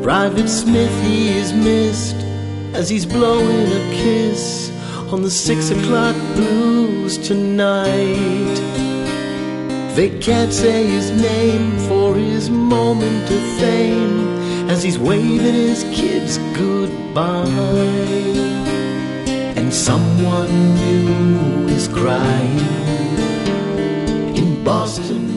Private Smith, he is missed as he's blowing a kiss on the 6 o'clock blues tonight. They can't say his name for his moment of fame as he's waving his kids goodbye. And someone new is crying in Boston.